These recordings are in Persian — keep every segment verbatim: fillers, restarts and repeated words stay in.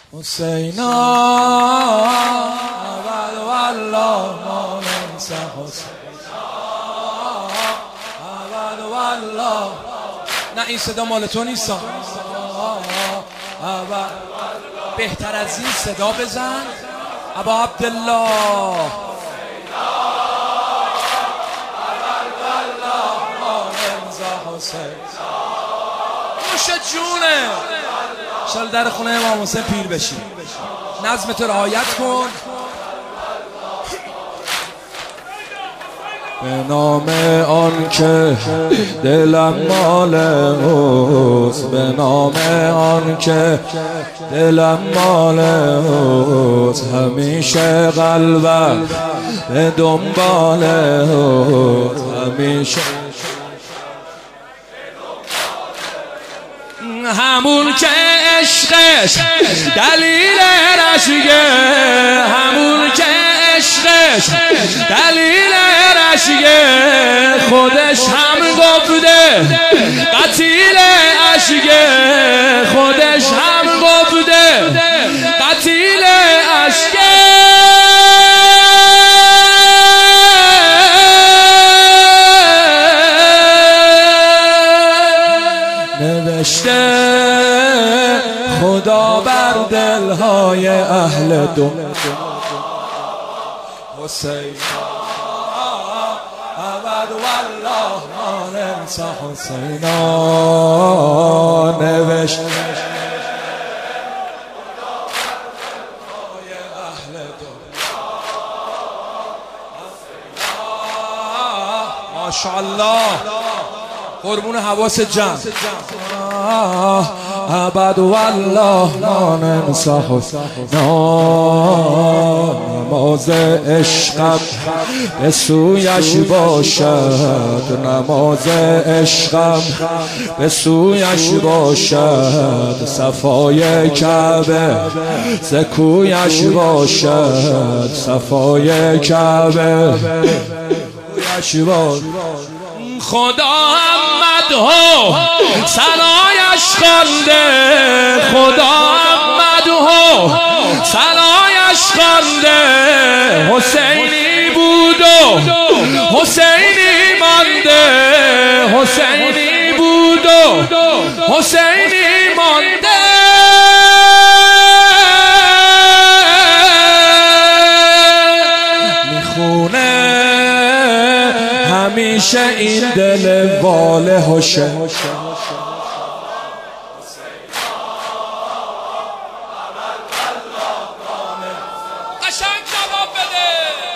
حسینا اول والله ما ننسى حسینا اول والله. نه این صدا مال تو نیست. اول بهتر از این صدا بزن ابا عبدالله. نوش جونه شال در خونه امام حسین پیر بشی. نظم تو رعایت کن. به نام آن که دلم مال اوست، به نام آن که دلم مال اوست، همیشه قلبم به دنبال اوست، همیشه همون که عشقش دلیل رشگه، همون که عشقش دلیل رشگه، خودش هم گفته قتیل عشقه، خودش هم گفته قتیل عشقه. نوشته خدا بر دلهای اهل دنیا حسینا ابد والله ما ننسى حسینا. نوشته ماشاءالله قربون حواس جمع. ابد والله ما ننسى حسینا. نماز عشقم به سویش باشد، نماز عشقم به سویش باشد، صفای کعبه ز کویش باشد، صفای کعبه کویش باشد. خدا هم مدحو ثنایش خوانده، خدا هم مدحو ثنایش خوانده، حسینی بود و حسینی مانده، حسینی بود و حسینی مانده. همیشه این دل واله حسین قشنگ جواب بده.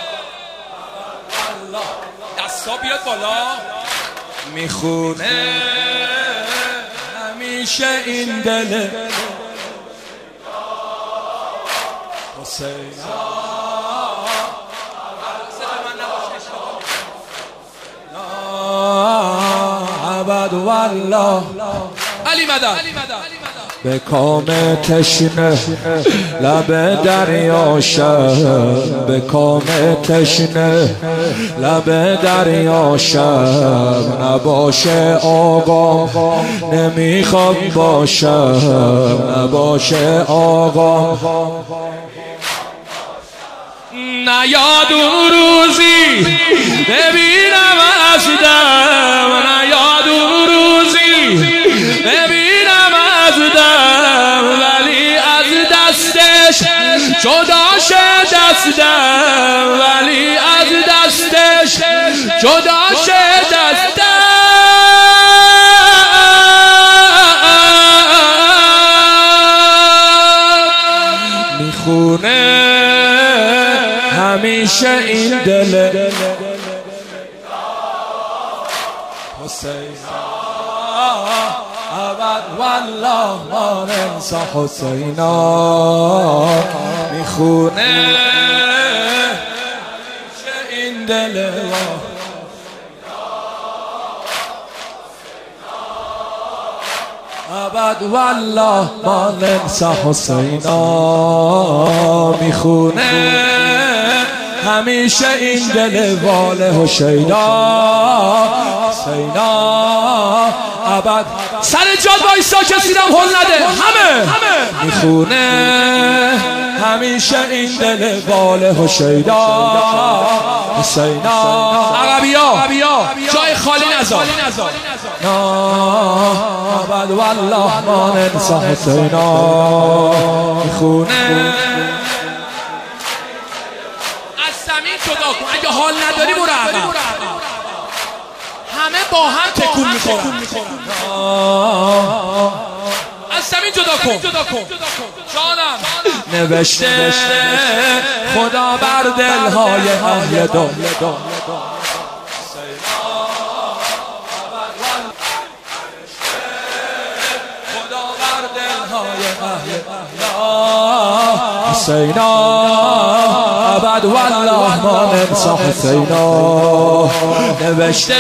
دستا بیاد بالا. میخونه همیشه این دل حسین ابد والله. علی مدد به کام تشنه لب دریا شب، به کام تشنه لب دریا شب، نباشه آقا نمیخوام باشم، نباشه آقا نیاد اون روزی ببینم از دم، نیاد اون روزی ببینم از دم، ولی از دستش جدا شه دستم، ولی از دستش جدا شه دستم. میخونه همیشه این دل حسینا ابد والله ما ننسى حسینا. میخونه این دل ابد والله ما ننسى حسینا. میخونه همیشه این دل واله حسینا. حسینا ابد سر جاد وایسا کسی هم هل نده. همه میخونه همیشه این دل بال حسینا حسینا عربیا جای خالی نذار بعد والله ما ننسى حسینا خونه از زمین جدا کن. اگه حال نداری برو عقب. همه با هم تکون میخورن. از زمین جدا کن. جانم نوشته خدا بر دلهای اهل دل حسینا ابد والله ما ننسى حسینا نوشته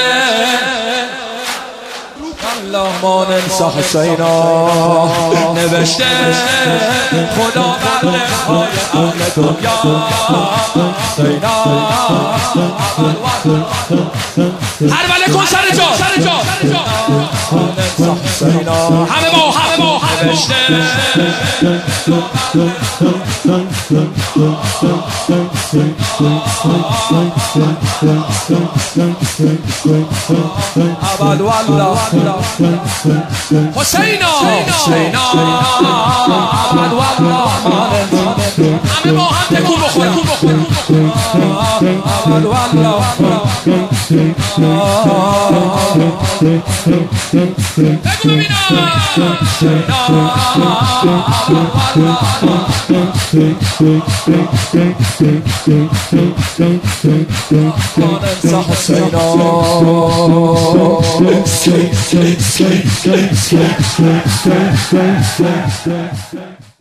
والله ما ننسى حسینا نوشته خدا بر دلهای اهل دنیا حسینا هر بله کن سر جا سر جا همه با همه با نوشته ابد والله حسینا حسینا ابد والله ما ننسى همه با هم تکون بخورن ابد والله بگو ببینم ننسى حسینا